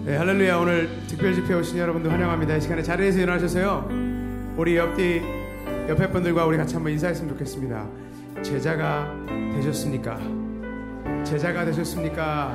네, 할렐루야. 오늘 특별집회 오신 여러분들 환영합니다. 이 시간에 자리에서 일어나셔서요, 우리 옆에 분들과 우리 같이 한번 인사했으면 좋겠습니다. 제자가 되셨습니까? 제자가 되셨습니까?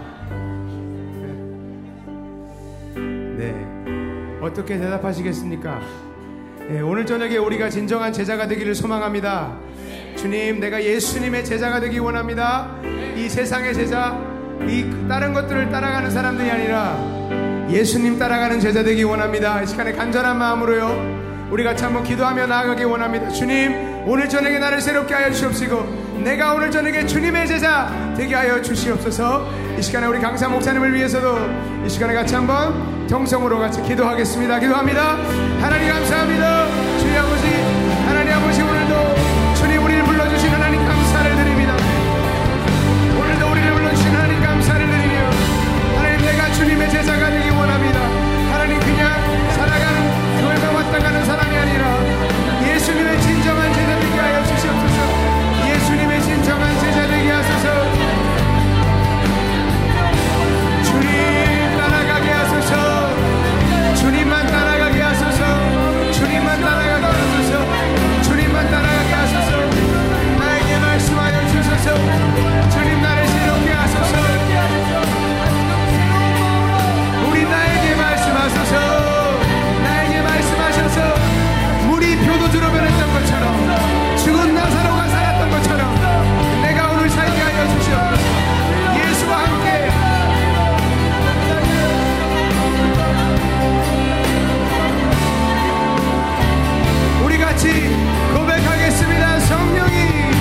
네, 어떻게 대답하시겠습니까? 네, 오늘 저녁에 우리가 진정한 제자가 되기를 소망합니다. 주님, 내가 예수님의 제자가 되기 원합니다. 이 세상의 제자, 이 다른 것들을 따라가는 사람들이 아니라 예수님 따라가는 제자 되기 원합니다. 이 시간에 간절한 마음으로요, 우리 같이 한번 기도하며 나아가기 원합니다. 주님, 오늘 저녁에 나를 새롭게 하여 주시옵시고, 내가 오늘 저녁에 주님의 제자 되게 하여 주시옵소서. 이 시간에 우리 강사 목사님을 위해서도 이 시간에 같이 한번 정성으로 같이 기도하겠습니다. 기도합니다. 하나님 감사합니다. 주님 아버지, 하나님 아버지, 오늘도 주님 우리를 불러주신 하나님 감사를 드립니다. 오늘도 우리를 불러주신 하나님 감사를 드리며, 하나님, 내가 주님의 제자가 되기 원합니다. 하나님, 그냥 살아가는 교회가 왔다 가는 사람이 아니라 예수님의 진정한 제자 되게 하여 주시옵소서. 예수님의 진정한 제자 되게 하소서. 주님 따라가게 하소서. 주님만 따라가게 하소서. 주님만 따라가게 하소서. 주님만 따라가게 하소서. 나에게 말씀하여 주소서. 주님, 나를 새롭게 하소서. 우리 나에게 말씀하소서. 나에게 말씀하셔서 물이 표도주로 변했던 것처럼, 죽은 나사로가 살았던 것처럼 내가 오늘 살게 하여 주시옵소서. 예수와 함께 우리 같이 고백하겠습니다. 성령이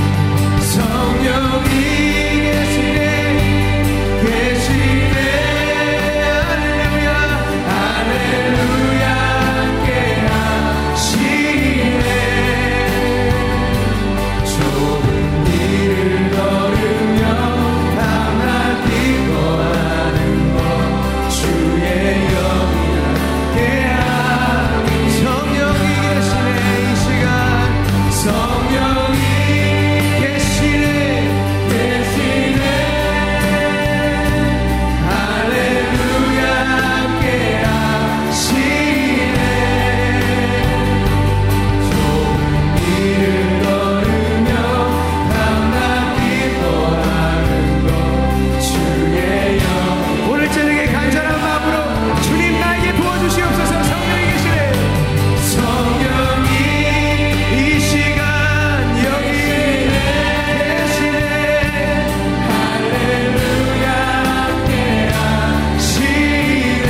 계시네, 계시네. 할렐루야, 할렐루야, 함께 하시네. 좁은 길을 걸으며 밤낮 기뻐하는 것, 주의 영이 함께 하니. 성령이 계시네, 이 시간 성령이 계시네, 계시네. 할렐루야, 함께 하시네. 좁은 길을 걸으며 밤낮 기뻐하는 것, 주의 영. 오늘 저녁에 간절한 마음으로 주님 나에게 부어주시옵소서. 성령이 계시네. 성령이 이 시간 여기 계시네. 할렐루야, 함께 하시네.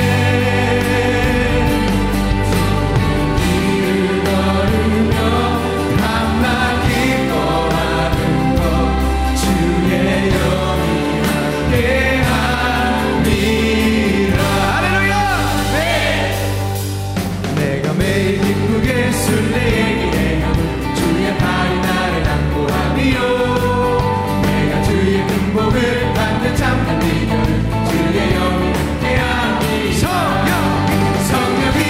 좁은 길을 걸으며 밤낮 기뻐하는 것, 주의 영이 함께 합니다. 할렐루야. 네. 내가 매일 기쁘게 순례의 길에 가면 주의 팔이 나를 안보하리요. 내가 주의 등복을 받는 참된 비결은 주의 영이 함께하니. 성령이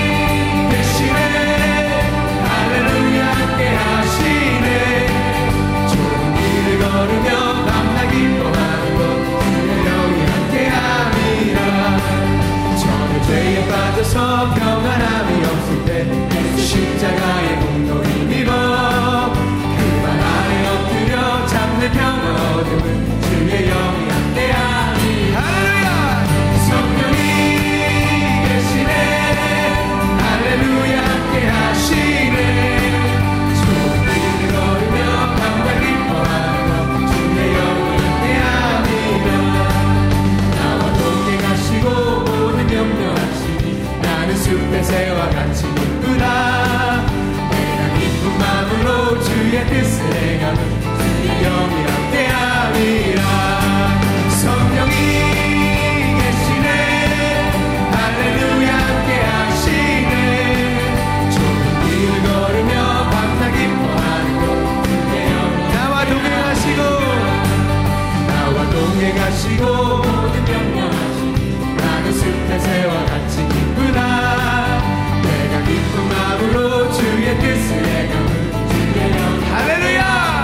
계시네. 할렐루야, 함께하시네. 좁은 길을 걸으며 밤낮 기뻐하는 것, 주의 영이 함께함이라. 저는 죄에 빠져서 평안함이 없을 때 예수 십자가의 공로 힘입어 그 발 아래 엎드려 잡는 평안 얻음은 주의 영이 함께하니. 할렐루야. 성령이 계시네. 할렐루야, 함께하시네. 좁은 길을 걸으며 밤낮 기뻐하는 것, 주의 영이 함께함이라. 나와 동행 가시고 모든 염려하시니 나는 숲의 새와 같이 기쁘다. 내가 기쁜 마음으로 주의 뜻을 행하면 주의 영이 함께함이라. 성령이 계시네. 할렐루야, 함께하시네. 좁은 길을 걸으며 밤낮 기뻐하는 것, 주의 영이 나와 동행하시고 모든 염려하시니 나는 숲의 새와 같이 기쁘다. 내가 기쁜 마음으로 주의 뜻을 행하면 주의 영이. 할렐루야.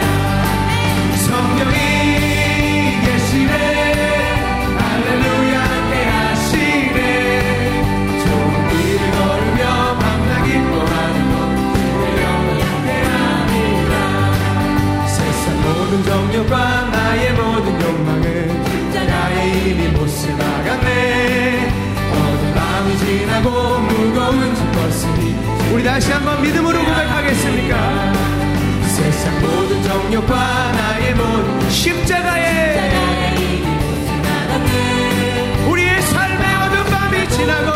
성령이 계시네. 할렐루야, 함께하시네. 믿음으로 고백하겠습니까? 세상 모든 정욕과 나의 못 십자가에 우리의 삶의 어두운 밤이 지나고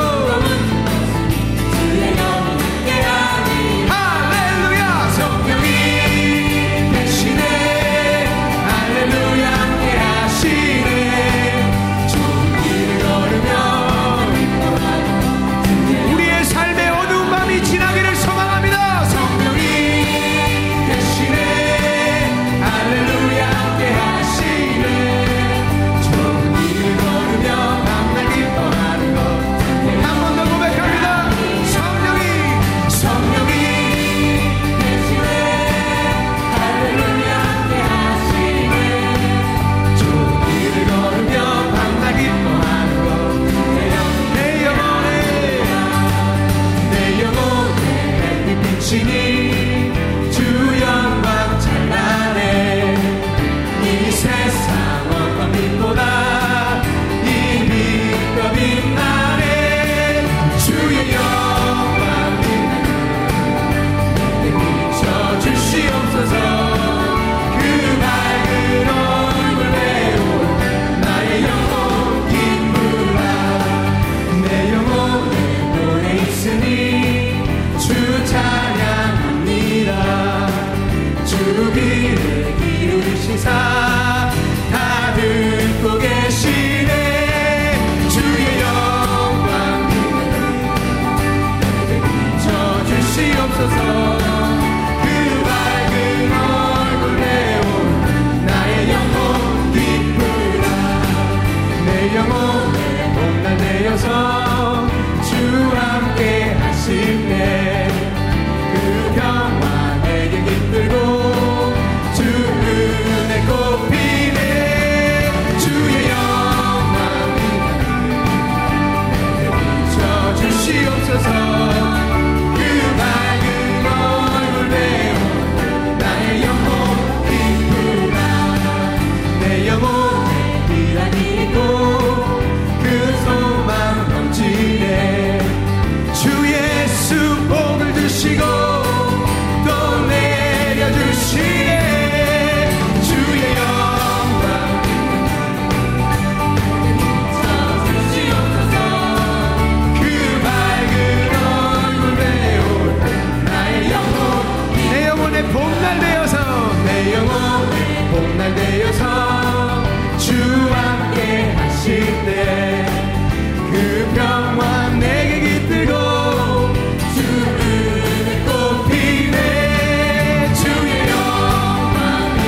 할렐루야 성령이 대신에 할렐루야 함께 하시네 좋은 길을 걸으며 우리의 삶의 어두운 밤이 지나기를 소망합니다. 성령이 대신에 할렐루야 함께 하시네 좋은 길을 걸으며 밤날 기뻐하는 것 한 번 더 고백합니다. 성령이 대신에 할렐루야 함께 하시네 좋은 길을 걸으며 밤날 기뻐하는 것 내 영혼에 햇빛 비치니 주 영광 찬란해 이 세상 어떤 빛보다 이 빛더 빛나네 주의 영광 비춰주시옵소서 그 밝은 얼굴 배우 나의 영혼 기쁘라 내 영혼에 오래 있으니 주 찬양합니다 주 귀를 기울이시사 다 듣고 계시네 주의 영광 비춰주시옵소서 그 밝은 얼굴 배우 나의 영혼 기쁘라 내 영혼에 봄날 되어서 주 함께 하시네 그 평화 내게 깃들고 주 은혜 꽃피네 주의 영광 비춰주시옵소서 그 밝은 얼굴 배우 나의 영혼 기쁘라 내 영혼에 비란이 있고 그 소망 넘치네 주 예수 복을 주시고 또 내려주시네 주의 영광 비춰주시옵소서 그 밝은 얼굴 배우 나의 영혼 내 영혼에 봄날 되어서 내 영혼에 봄날 되어서 주 함께 하실 때 그 평화 내게 깃들고 주 은혜 꽃피네 주의 영광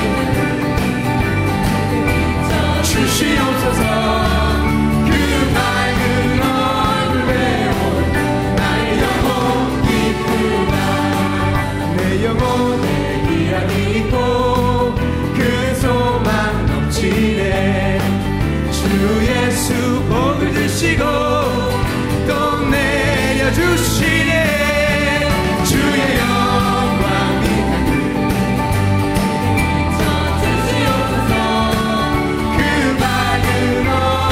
비춰주시옵소서 그 밝은 얼굴 배우 나의 영혼 기쁘다 내 영혼에 비란이 있고 그 소망 넘치네 주 예수 복을 주시고 또 내려주시네 주의 영광 비춰주시옵소서 그 밝은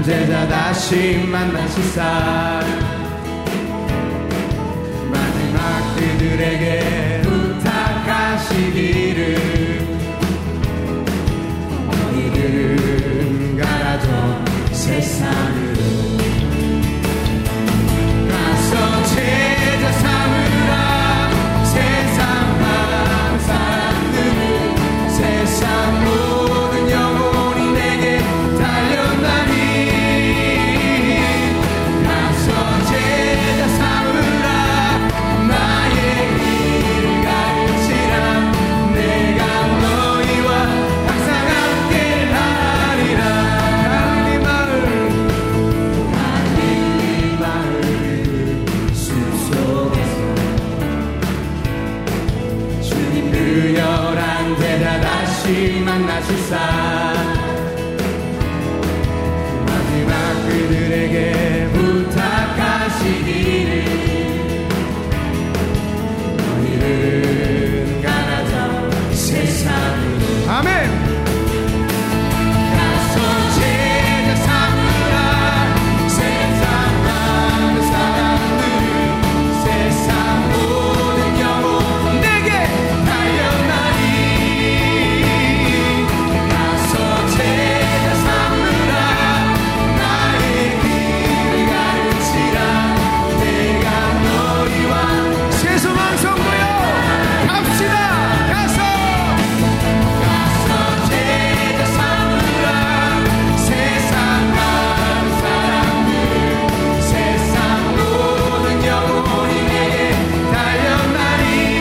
제자 다시 만나시사 마지막 그들에게 부탁하시기를 너희들은 가라져 세상으로 가서 제자 삼으라 세상 많은 사람들을 세상 모든 영혼이 내게 달려나니 가서 제자 삼으라 나의 길을 가르치라 내가 너희와 항상 함께 하리라 갈릴리 마을 숲속에서 주님 그 열한 제자 다시 만나시사 마지막 그들에게 부탁하시기를 너희들은 가라져 세상으로 아멘. 가서 제자 삼으라 세상 많은 사람들을 세상 모든 영혼 내게 달려나니 가서 제자 삼으라 나의 길을 가르치라 내가 너희와 세소망 성도여 갑시다 가서 제자 삼으라 세상 많은 사람들 세상 모든 영혼이 내게 달려나니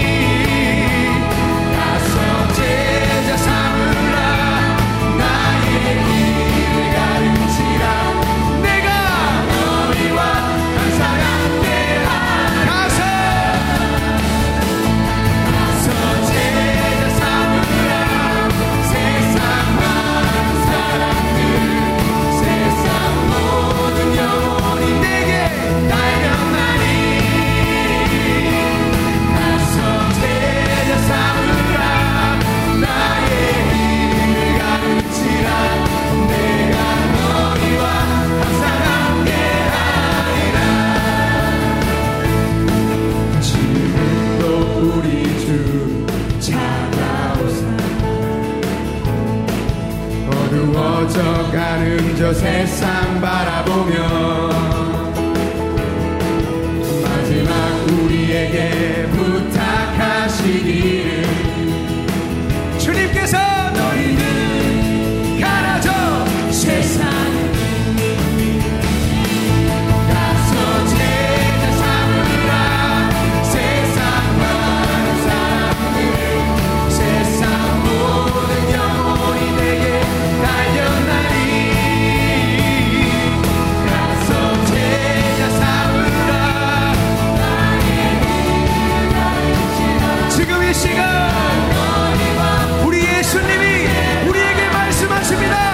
가서 제자 삼으라 나의 길을 가르치라 내가 너희와 항상 함께하라 가서 제자 삼으라 세상 많은 사람들 세상 모든 영혼이 내게 달려나니 가서 제자 삼으라 나의 길을 가르치라 내가 너희와 항상 함께하리라 지금도 우리 주 찾아오사 어두워져가는 저 세상 바라보며 마지막 우리에게 부탁하시기를 주님께서 너희는 가라져 세상으로 가서 제자 삼으라 세상 많은 사람들 세상 모든 영혼이 내게 달려나니 가서 제자 삼으라 나의 길을 가르치라 지금 이 시간 우리 예수님이 우리에게 말씀하십니다.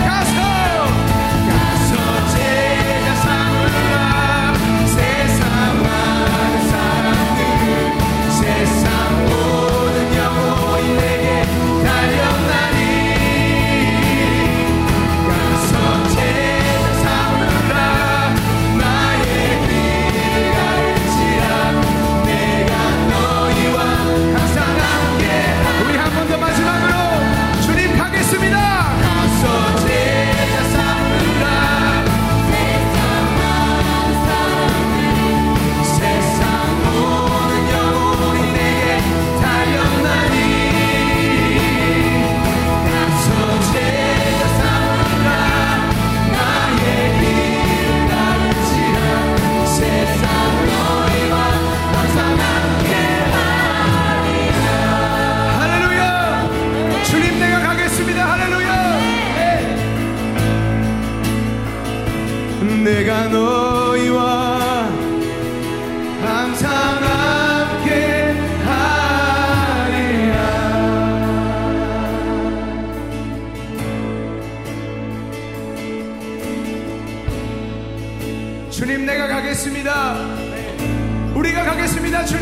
가서 제자 삼으라 세상 많은 사람들 세상 모든 영혼이 내게 달려나니 가서 제자 삼으라 나의 길을 가르치라 내가 너희와 항상 함께 우리 한 번 더 마지막으로 주님 가겠습니다. 가서 제자 삼으라 세상 많은 사람들 세상 모든 영혼이 내게 달려나니 가서 제자 삼으라 나의 길을 가르치라 세상 너희와 항상 함께하리라 할렐루야 주님 내가 가겠습니다 할렐루야 내가 너희와 항상 함께 하리라 주님 내가 가겠습니다 우리가 가겠습니다 주님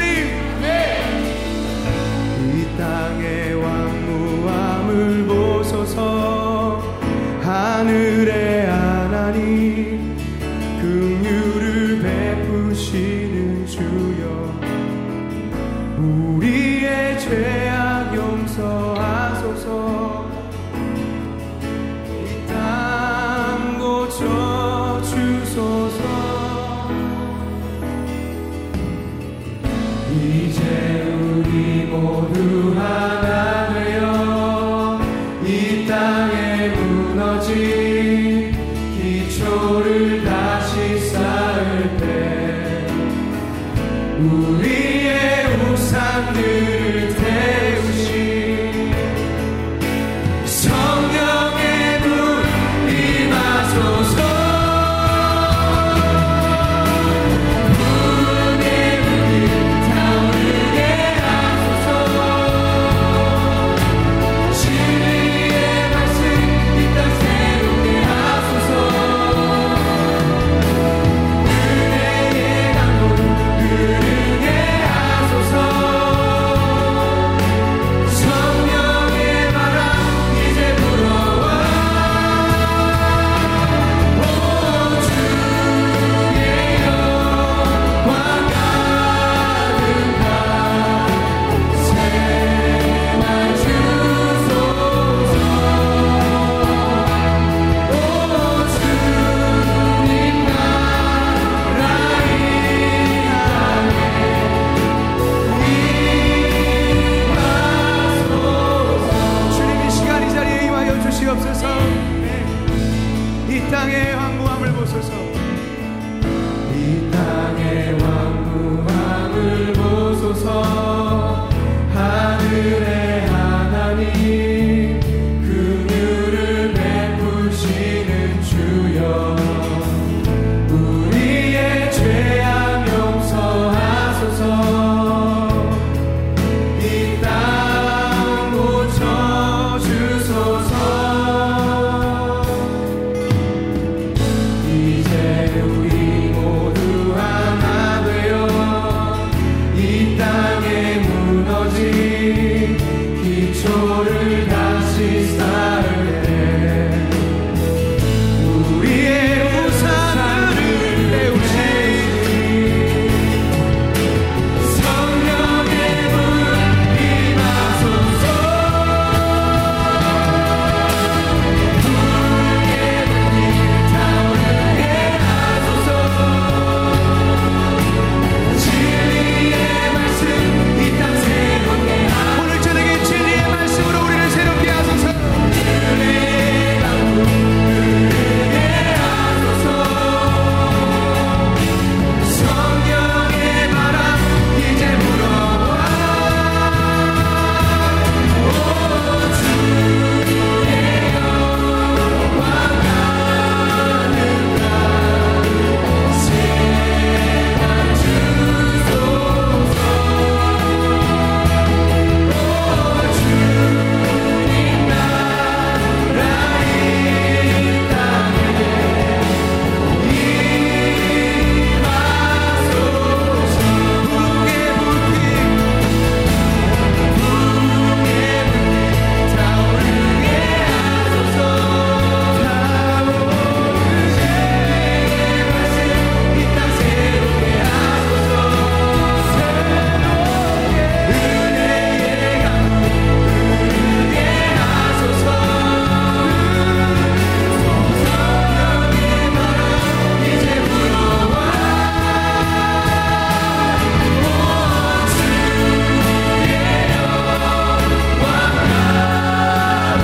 이 땅의 왕무함을 보소서 하늘의 하나 주시옵소서. 이 땅의 황무함을 보소서. 이 땅의 황무함을 보소서. 하늘의 하나님 긍휼을 베푸시는 주여, 우리의 죄악 용서하소서. 이 땅 고쳐주소서. 이제 우리 모두 하나 되어 이 땅에 무너진 기초를 다시 쌓을 때 우리의 우산을 배우시 성령의 불 임하소서. 붉게 불이 타오르게 하소서. 진리의 말씀 이 땅 새롭게 하소서. 오늘 저녁에 진리의 말씀으로 우리를 새롭게 하소서. 은혜의 강물 흐르게 하소서. 성령의 바람 이제 불어와. 오 주의 영광 가득한 세상 주소서. 오 주님 나라 이 땅에 임하소서. 붉게 불빛 타오르게 하소서. 이 땅 새롭게 하소서. 은혜의 강물 흐르게 하소서. 성령의 바람 이제 불어와. 오 주의 영광 가득한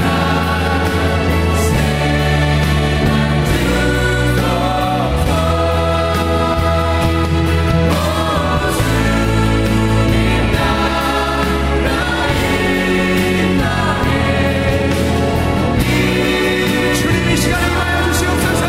주님 이 시간에 임하여 주시옵소서.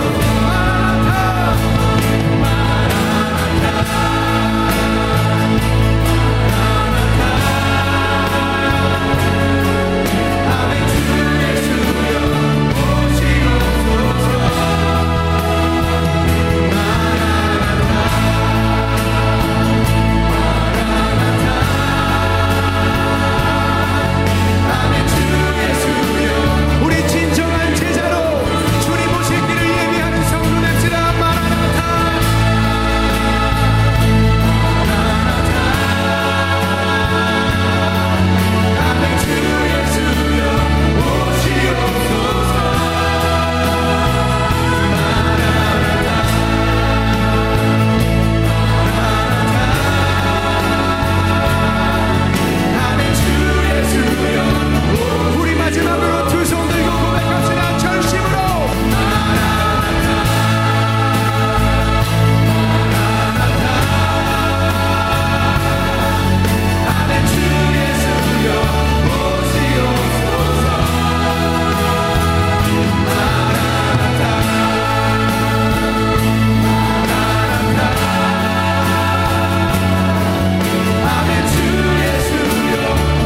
아멘. 주 예수여 오시옵소서. 아멘. 주 예수여 우리 진정한 제자로 주님 오실 길을 예비하는 성도 됩시다. 마라나타. 아멘. 주 예수여 오시옵소서. 아멘. 주 예수여. 우리 마지막으로 두 손 들고 고백합시다. 전심으로. 아멘. 주 예수여 오시옵소서. 아멘. 주 예수여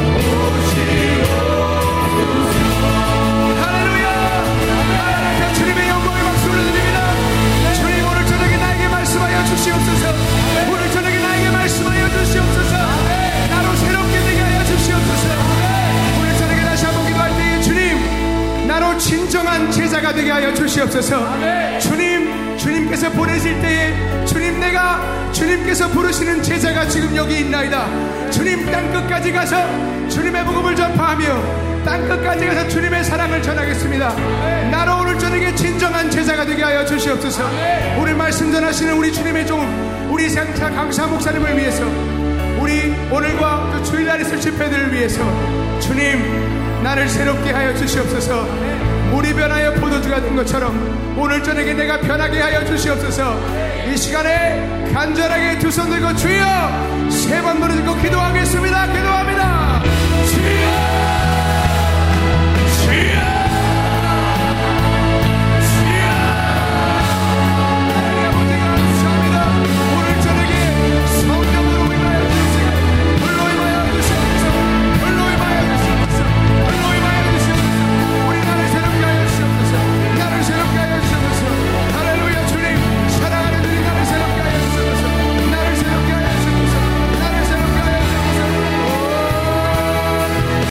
오시옵소서. 할렐루야. 마라나타. 주님의 영광의 박수를 드립니다. 주님 오늘 저녁에 나에게 말씀하여 주시옵소서. 오늘 저녁에 나에게 말씀하여 주시옵소서. 나로 새롭게 되게 하여 주시옵소서. 오늘 저녁에 다시 한번 기도할 때에 주님 나로 진정한 제자가 되게 하여 주시옵소서. 주님께서 보내실 때에 주님께서 부르시는 제자가 지금 여기 있나이다. 주님 땅끝까지 가서 주님의 복음을 전파하며 땅끝까지 가서 주님의 사랑을 전하겠습니다. 나로 오늘 저녁에 진정한 제자가 되게 하여 주시옵소서. 오늘 말씀 전하시는 우리 주님의 종 우리 상차 강사 목사님을 위해서 우리 오늘과 또 주일날 있을 집회들을 위해서 주님 나를 새롭게 하여 주시옵소서. 물이 변하여 포도주가 된 것처럼 오늘 저녁에 내가 변하게 하여 주시옵소서. 이 시간에 간절하게 두 손 들고 주여 세 번 부르짖고 기도하겠습니다. 기도합니다.